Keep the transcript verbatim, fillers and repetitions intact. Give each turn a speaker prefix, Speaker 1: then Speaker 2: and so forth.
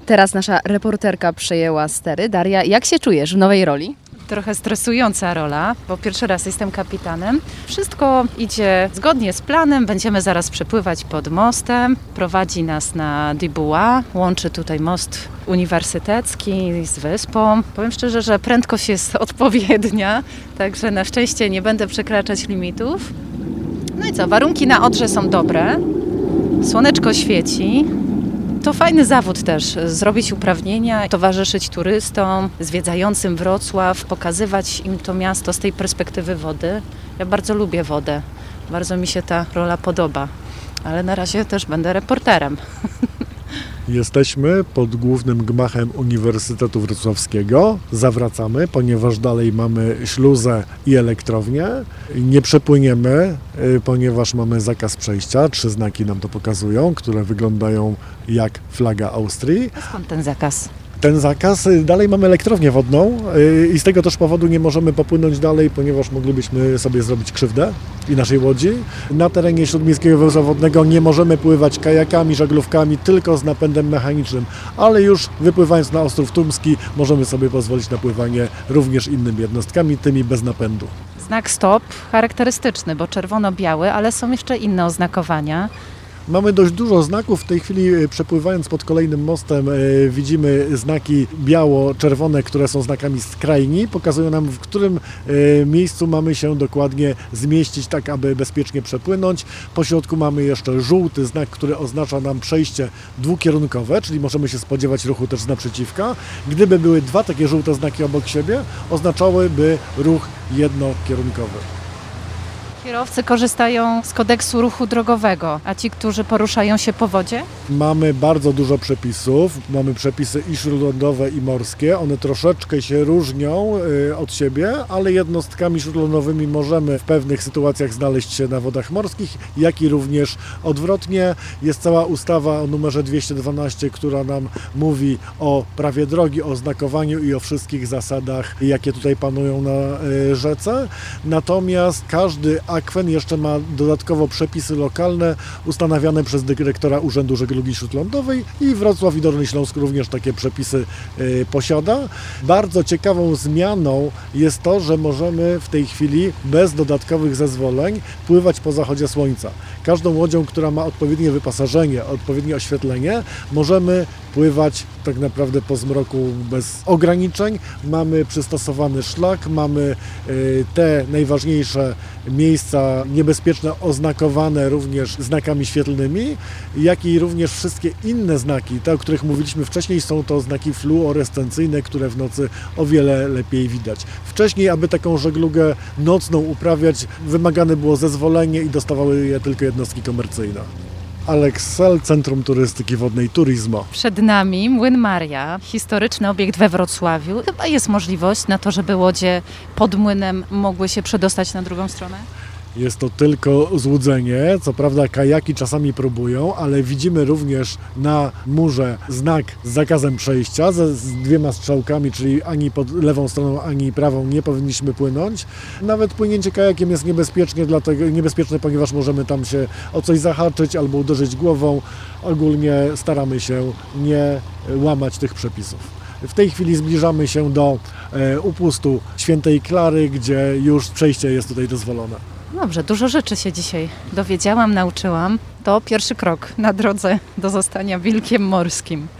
Speaker 1: Teraz nasza reporterka przejęła stery. Daria, jak się czujesz w nowej roli?
Speaker 2: Trochę stresująca rola, bo pierwszy raz jestem kapitanem. Wszystko idzie zgodnie z planem. Będziemy zaraz przepływać pod mostem. Prowadzi nas na Dibuła. Łączy tutaj most uniwersytecki z wyspą. Powiem szczerze, że prędkość jest odpowiednia, także na szczęście nie będę przekraczać limitów. No i co, warunki na Odrze są dobre. Słoneczko świeci. To fajny zawód też, zrobić uprawnienia, towarzyszyć turystom, zwiedzającym Wrocław, pokazywać im to miasto z tej perspektywy wody. Ja bardzo lubię wodę, bardzo mi się ta rola podoba, ale na razie też będę reporterem.
Speaker 3: Jesteśmy pod głównym gmachem Uniwersytetu Wrocławskiego. Zawracamy, ponieważ dalej mamy śluzę i elektrownię. Nie przepłyniemy, ponieważ mamy zakaz przejścia. Trzy znaki nam to pokazują, które wyglądają jak flaga Austrii.
Speaker 2: A skąd ten zakaz?
Speaker 3: Ten zakaz, dalej mamy elektrownię wodną i z tego też powodu nie możemy popłynąć dalej, ponieważ moglibyśmy sobie zrobić krzywdę i naszej łodzi. Na terenie Śródmiejskiego Węzła Wodnego nie możemy pływać kajakami, żaglówkami, tylko z napędem mechanicznym, ale już wypływając na Ostrów Tumski możemy sobie pozwolić na pływanie również innymi jednostkami, tymi bez napędu.
Speaker 2: Znak stop charakterystyczny, bo czerwono-biały, ale są jeszcze inne oznakowania.
Speaker 3: Mamy dość dużo znaków. W tej chwili przepływając pod kolejnym mostem widzimy znaki biało-czerwone, które są znakami skrajni. Pokazują nam, w którym miejscu mamy się dokładnie zmieścić, tak aby bezpiecznie przepłynąć. Po środku mamy jeszcze żółty znak, który oznacza nam przejście dwukierunkowe, czyli możemy się spodziewać ruchu też z naprzeciwka. Gdyby były dwa takie żółte znaki obok siebie, oznaczałyby ruch jednokierunkowy.
Speaker 2: Kierowcy korzystają z kodeksu ruchu drogowego, a ci, którzy poruszają się po wodzie?
Speaker 3: Mamy bardzo dużo przepisów. Mamy przepisy i śródlądowe, i morskie. One troszeczkę się różnią od siebie, ale jednostkami śródlądowymi możemy w pewnych sytuacjach znaleźć się na wodach morskich, jak i również odwrotnie. Jest cała ustawa o numerze dwieście dwanaście, która nam mówi o prawie drogi, o znakowaniu i o wszystkich zasadach, jakie tutaj panują na rzece. Natomiast każdy akwen jeszcze ma dodatkowo przepisy lokalne ustanawiane przez dyrektora Urzędu Żeglugi Śródlądowej i Wrocław i Dolny Śląsk również takie przepisy y, posiada. Bardzo ciekawą zmianą jest to, że możemy w tej chwili bez dodatkowych zezwoleń pływać po zachodzie słońca. Każdą łodzią, która ma odpowiednie wyposażenie, odpowiednie oświetlenie, możemy pływać tak naprawdę po zmroku bez ograniczeń. Mamy przystosowany szlak, mamy y, te najważniejsze miejsca niebezpieczne oznakowane również znakami świetlnymi, jak i również wszystkie inne znaki, te, o których mówiliśmy wcześniej, są to znaki fluorescencyjne, które w nocy o wiele lepiej widać. Wcześniej, aby taką żeglugę nocną uprawiać, wymagane było zezwolenie i dostawały je tylko jednostki komercyjne. Alex Sel, Centrum Turystyki Wodnej Turizmo.
Speaker 2: Przed nami Młyn Maria, historyczny obiekt we Wrocławiu. Chyba jest możliwość na to, żeby łodzie pod młynem mogły się przedostać na drugą stronę?
Speaker 3: Jest to tylko złudzenie, co prawda kajaki czasami próbują, ale widzimy również na murze znak z zakazem przejścia ze, z dwiema strzałkami, czyli ani pod lewą stroną, ani prawą nie powinniśmy płynąć. Nawet płynięcie kajakiem jest niebezpiecznie, dlatego, niebezpieczne, ponieważ możemy tam się o coś zahaczyć albo uderzyć głową. Ogólnie staramy się nie łamać tych przepisów. W tej chwili zbliżamy się do e, upustu Świętej Klary, gdzie już przejście jest tutaj dozwolone.
Speaker 2: Dobrze, dużo rzeczy się dzisiaj dowiedziałam, nauczyłam. To pierwszy krok na drodze do zostania wilkiem morskim.